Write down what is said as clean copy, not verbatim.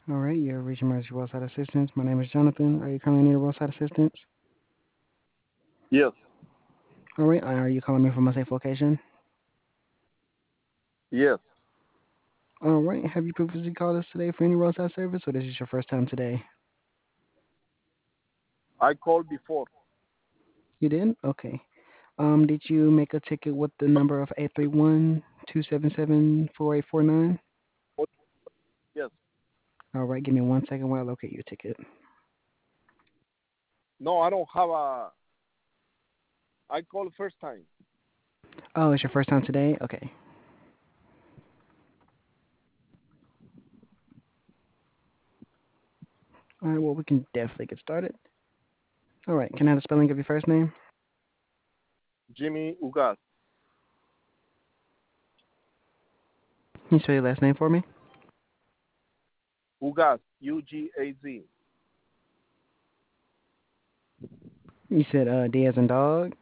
All right, you're reaching Mercy Roadside Assistance. My name is Jonathan. Are you currently near roadside assistance? Yes, All right, are you calling me from a safe location? yes. All right, have you previously called us today for any roadside service, or this is your first time today? I called before. You did? Okay. Did you make a ticket with the number of 831-277-4849? Oh, yes. All right, give me 1 second while I locate your ticket. No, I don't have a. I called first time. Oh, it's your first time today? Okay. All right, well, we can definitely get started. All right, can I have the spelling of your first name? Jimmy Ugas. Can you spell your last name for me? Ugaz. Ugaz. You said D as in dog.